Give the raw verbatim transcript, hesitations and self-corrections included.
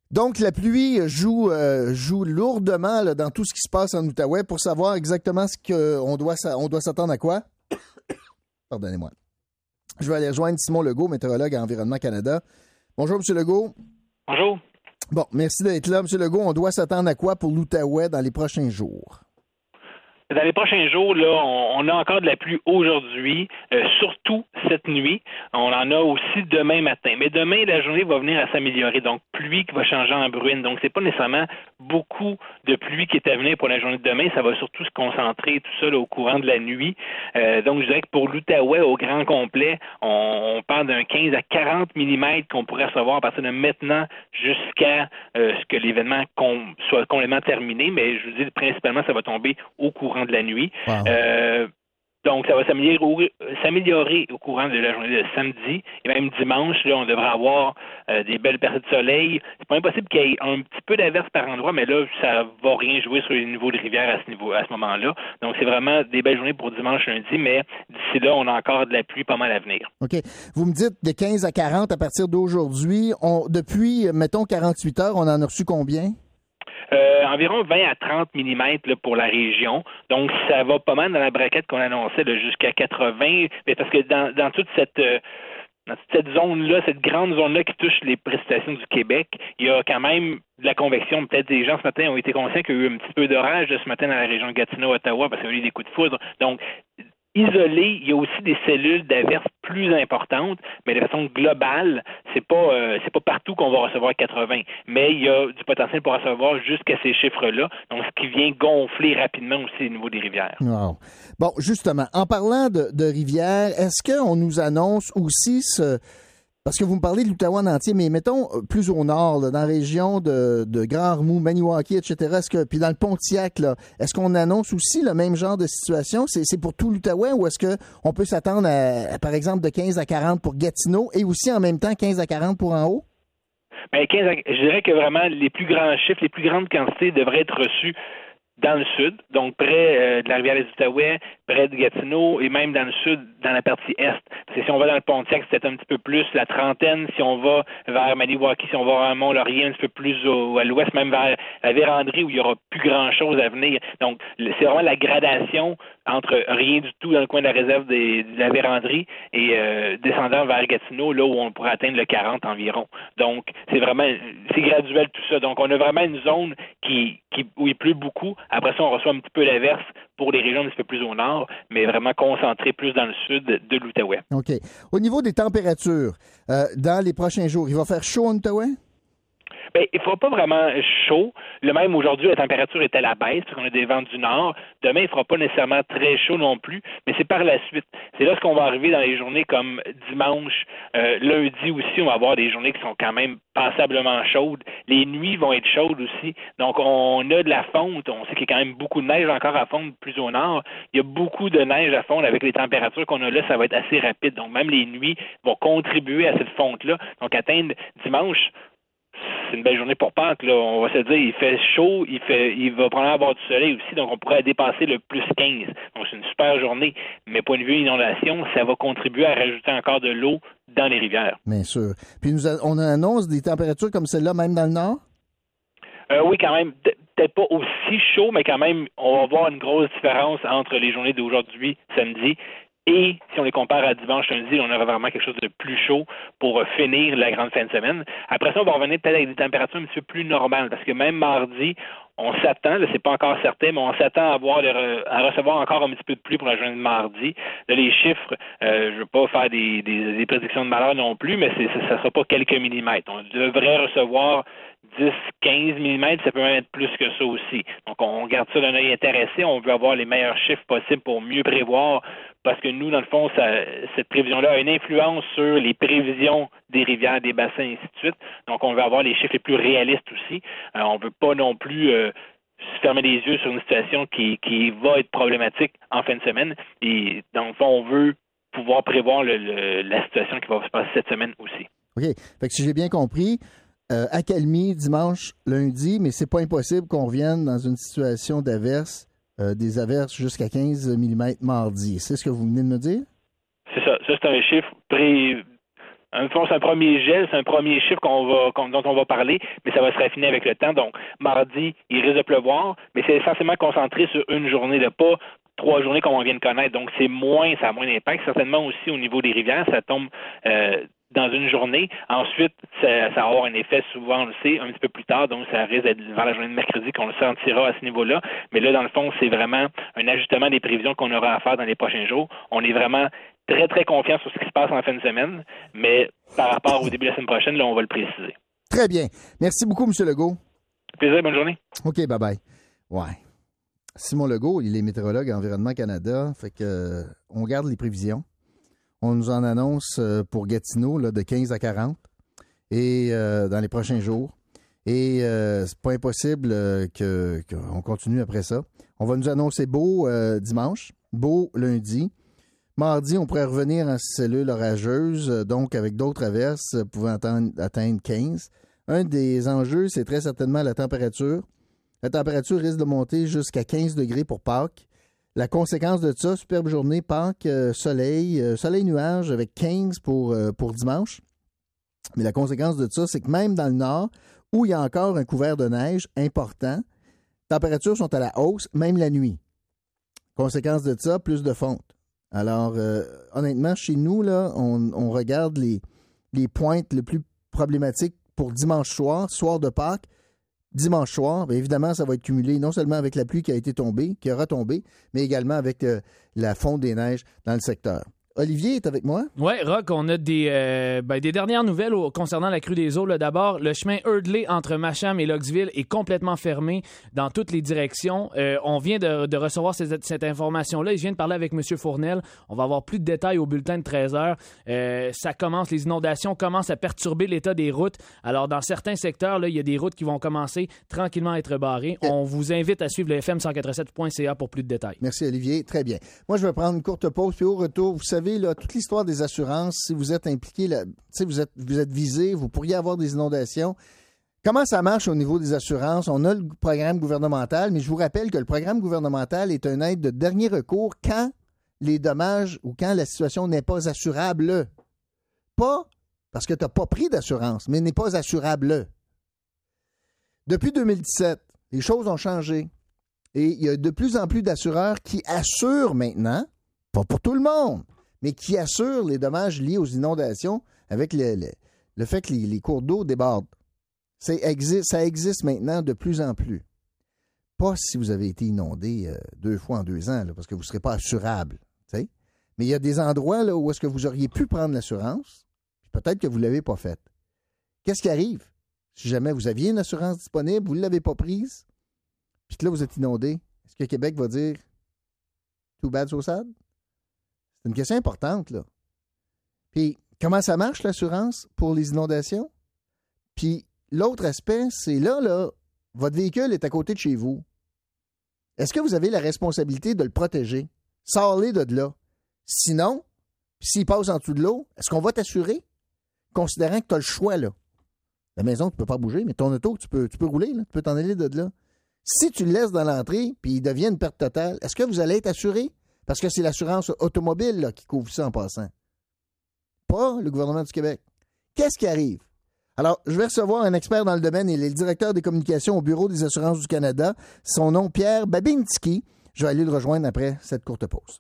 Donc, la pluie joue, euh, joue lourdement là, dans tout ce qui se passe en Outaouais. Pour savoir exactement ce qu'on doit, on doit s'attendre à quoi, pardonnez-moi. Je vais aller rejoindre Simon Legault, météorologue à Environnement Canada. Bonjour, M. Legault. Bonjour. Bon, merci d'être là. M. Legault, on doit s'attendre à quoi pour l'Outaouais dans les prochains jours? Dans les prochains jours, là, on, on a encore de la pluie aujourd'hui, euh, surtout cette nuit. On en a aussi demain matin. Mais demain, la journée va venir à s'améliorer. Donc, pluie qui va changer en bruine. Donc, c'est pas nécessairement beaucoup de pluie qui est à venir pour la journée de demain. Ça va surtout se concentrer, tout ça, là, au courant de la nuit. Euh, donc, je dirais que pour l'Outaouais, au grand complet, on, on parle d'un quinze à quarante millimètres qu'on pourrait recevoir à partir de maintenant jusqu'à euh, ce que l'événement com- soit complètement terminé. Mais je vous dis, principalement, ça va tomber au courant de la nuit. Wow. Euh, donc, ça va s'améliorer, s'améliorer au courant de la journée de samedi et même dimanche. Là, on devrait avoir euh, des belles périodes de soleil. C'est pas impossible qu'il y ait un petit peu d'averse par endroit, mais là, ça va rien jouer sur les niveaux de rivière à ce niveau, à ce moment-là. Donc, c'est vraiment des belles journées pour dimanche, lundi, mais d'ici là, on a encore de la pluie pas mal à venir. OK. Vous me dites de quinze à quarante à partir d'aujourd'hui. On, depuis, mettons, quarante-huit heures, on en a reçu combien? Euh, environ vingt à trente millimètres là, pour la région. Donc, ça va pas mal dans la braquette qu'on annonçait là, jusqu'à quatre-vingts. Mais parce que dans, dans toute cette euh, dans toute cette zone-là, cette grande zone-là qui touche les précipitations du Québec, il y a quand même de la convection. Peut-être des gens ce matin ont été conscients qu'il y a eu un petit peu d'orage ce matin dans la région de Gatineau, Ottawa, parce qu'il y a eu des coups de foudre. Donc, isolé, il y a aussi des cellules d'averse plus importantes, mais de façon globale, c'est pas euh, c'est pas partout qu'on va recevoir quatre-vingts, mais il y a du potentiel pour recevoir jusqu'à ces chiffres-là, donc ce qui vient gonfler rapidement aussi au niveau des rivières. Wow. Bon, justement, en parlant de, de rivières, est-ce qu'on nous annonce aussi ce... Parce que vous me parlez de l'Outaouais en entier, mais mettons plus au nord, là, dans la région de, de Grand-Remous, Maniwaki, et cetera. Est-ce que, puis dans le Pontiac, là, est-ce qu'on annonce aussi le même genre de situation? C'est, c'est pour tout l'Outaouais ou est-ce qu'on peut s'attendre à, à, par exemple, de quinze à quarante pour Gatineau et aussi en même temps quinze à quarante pour en haut? Bien, quinze à, je dirais que vraiment les plus grands chiffres, les plus grandes quantités devraient être reçus dans le sud, donc près euh, de la rivière des Outaouais, près de Gatineau et même dans le sud, dans la partie est. Parce que si on va dans le Pontiac, c'est peut-être un petit peu plus la trentaine. Si on va vers Maniwaki, si on va vers Mont-Laurier, un petit peu plus au, à l'ouest, même vers la Vérandrie où il n'y aura plus grand-chose à venir. Donc, c'est vraiment la gradation entre rien du tout dans le coin de la réserve des, de la Vérandrie et euh, descendant vers Gatineau, là où on pourrait atteindre le quarante environ. Donc, c'est vraiment, c'est graduel tout ça. Donc, on a vraiment une zone qui, qui où il pleut beaucoup. Après ça, on reçoit un petit peu l'averse pour les régions un petit peu plus au nord, mais vraiment concentré plus dans le sud de l'Outaouais. OK. Au niveau des températures, euh, dans les prochains jours, il va faire chaud en Outaouais? Bien, il ne fera pas vraiment chaud. Le même aujourd'hui, la température est à la baisse parce qu'on a des vents du nord. Demain, il ne fera pas nécessairement très chaud non plus, mais c'est par la suite. C'est là ce qu'on va arriver dans les journées comme dimanche, euh, lundi aussi, on va avoir des journées qui sont quand même passablement chaudes. Les nuits vont être chaudes aussi. Donc, on a de la fonte. On sait qu'il y a quand même beaucoup de neige encore à fondre plus au nord. Il y a beaucoup de neige à fondre avec les températures qu'on a là. Ça va être assez rapide. Donc, même les nuits vont contribuer à cette fonte-là. Donc, atteindre dimanche, c'est une belle journée pour Pâques, là. On va se dire, il fait chaud, il fait, il va probablement avoir du soleil aussi, donc on pourrait dépasser le plus quinze. Donc c'est une super journée. Mais point de vue inondation, ça va contribuer à rajouter encore de l'eau dans les rivières. Bien sûr. Puis nous a, on annonce des températures comme celle-là, même dans le nord? Euh, oui, quand même. Peut-être pas aussi chaud, mais quand même, on va voir une grosse différence entre les journées d'aujourd'hui, samedi, et si on les compare à dimanche, lundi, on aura vraiment quelque chose de plus chaud pour finir la grande fin de semaine. Après ça, on va revenir peut-être avec des températures un petit peu plus normales, parce que même mardi, on s'attend, là, c'est pas encore certain, mais on s'attend à avoir à recevoir encore un petit peu de pluie pour la journée de mardi. Là, les chiffres, euh, je veux pas faire des, des, des prédictions de malheur non plus, mais c'est, ça ne sera pas quelques millimètres. On devrait recevoir dix, quinze millimètres, ça peut même être plus que ça aussi. Donc, on garde ça d'un œil intéressé. On veut avoir les meilleurs chiffres possibles pour mieux prévoir, parce que nous, dans le fond, ça, cette prévision-là a une influence sur les prévisions des rivières, des bassins, et ainsi de suite. Donc, on veut avoir les chiffres les plus réalistes aussi. Euh, on ne veut pas non plus euh, se fermer les yeux sur une situation qui, qui va être problématique en fin de semaine. Et dans le fond, on veut pouvoir prévoir le, le, la situation qui va se passer cette semaine aussi. OK. Fait que si j'ai bien compris, Euh, accalmie dimanche, lundi, mais c'est pas impossible qu'on revienne dans une situation d'averse, euh, des averses jusqu'à quinze millimètres mardi. C'est ce que vous venez de me dire? C'est ça. Ça, c'est un chiffre pré... un, c'est un premier gel, c'est un premier chiffre qu'on va, qu'on, dont on va parler, mais ça va se raffiner avec le temps. Donc, mardi, il risque de pleuvoir, mais c'est essentiellement concentré sur une journée, là, pas trois journées comme on vient de connaître. Donc, c'est moins, ça a moins d'impact. Certainement aussi au niveau des rivières, ça tombe euh, dans une journée. Ensuite, ça, ça va avoir un effet, souvent, on le sait, un petit peu plus tard. Donc, ça risque d'être vers la journée de mercredi qu'on le sentira à ce niveau-là. Mais là, dans le fond, c'est vraiment un ajustement des prévisions qu'on aura à faire dans les prochains jours. On est vraiment très, très confiant sur ce qui se passe en fin de semaine. Mais par rapport au début de la semaine prochaine, là, on va le préciser. Très bien. Merci beaucoup, M. Legault. Plaisir, bonne journée. OK, bye-bye. Ouais. Simon Legault, il est météorologue à Environnement Canada. Fait que euh, on garde les prévisions. On nous en annonce euh, pour Gatineau là, de quinze à quarante et euh, dans les prochains jours. Et euh, c'est pas impossible euh, que, qu'on continue après ça. On va nous annoncer beau euh, dimanche, beau lundi. Mardi, on pourrait revenir en cellule orageuse, euh, donc avec d'autres averses euh, pouvant atteindre, atteindre quinze. Un des enjeux, c'est très certainement la température. La température risque de monter jusqu'à quinze degrés pour Pâques. La conséquence de ça, superbe journée, Pâques, euh, soleil, euh, soleil-nuage avec quinze pour, euh, pour dimanche. Mais la conséquence de ça, c'est que même dans le nord, où il y a encore un couvert de neige important, les températures sont à la hausse, même la nuit. Conséquence de ça, plus de fonte. Alors, euh, honnêtement, chez nous, là, on, on regarde les, les pointes les plus problématiques pour dimanche soir, soir de Pâques. Dimanche soir, bien évidemment, ça va être cumulé non seulement avec la pluie qui a été tombée, qui aura tombé, mais également avec euh, la fonte des neiges dans le secteur. Olivier est avec moi. Oui, Rock, on a des, euh, ben, des dernières nouvelles au, concernant la crue des eaux. Là. D'abord, le chemin Eardley entre Macham et Locksville est complètement fermé dans toutes les directions. Euh, on vient de, de recevoir cette, cette information-là. Je viens de parler avec M. Fournel. On va avoir plus de détails au bulletin de treize heures. Euh, ça commence, les inondations commencent à perturber l'état des routes. Alors, dans certains secteurs, là, il y a des routes qui vont commencer tranquillement à être barrées. On vous invite à suivre le F M cent quatre-vingt-sept point C A pour plus de détails. Merci, Olivier. Très bien. Moi, je vais prendre une courte pause, puis au retour, vous savez, Là, toute l'histoire des assurances, si vous êtes impliqué, là, vous êtes, vous êtes visé, vous pourriez avoir des inondations. Comment ça marche au niveau des assurances? On a le programme gouvernemental, mais je vous rappelle que le programme gouvernemental est une aide de dernier recours quand les dommages ou quand la situation n'est pas assurable. Pas parce que tu n'as pas pris d'assurance, mais n'est pas assurable. Depuis deux mille dix-sept, les choses ont changé. Et il y a de plus en plus d'assureurs qui assurent maintenant, pas pour tout le monde, mais qui assure les dommages liés aux inondations avec le, le, le fait que les, les cours d'eau débordent. C'est, ça existe maintenant de plus en plus. Pas si vous avez été inondé euh, deux fois en deux ans, là, parce que vous ne serez pas assurable. T'sais? Mais il y a des endroits là, où est-ce que vous auriez pu prendre l'assurance, puis peut-être que vous ne l'avez pas faite. Qu'est-ce qui arrive? Si jamais vous aviez une assurance disponible, vous ne l'avez pas prise, puis que là, vous êtes inondé, est-ce que Québec va dire « too bad, so sad » ? C'est une question importante, là. Puis, comment ça marche, l'assurance, pour les inondations? Puis, l'autre aspect, c'est là, là, votre véhicule est à côté de chez vous. Est-ce que vous avez la responsabilité de le protéger? Sors-les de là. Sinon, puis s'il passe en dessous de l'eau, est-ce qu'on va t'assurer? Considérant que tu as le choix, là. La maison, tu ne peux pas bouger, mais ton auto, tu peux, tu peux rouler, là. Tu peux t'en aller de là. Si tu le laisses dans l'entrée, puis il devient une perte totale, est-ce que vous allez être assuré? Parce que c'est l'assurance automobile là, qui couvre ça en passant. Pas le gouvernement du Québec. Qu'est-ce qui arrive? Alors, je vais recevoir un expert dans le domaine. Il est le directeur des communications au Bureau des assurances du Canada. Son nom, Pierre Babinski. Je vais aller le rejoindre après cette courte pause.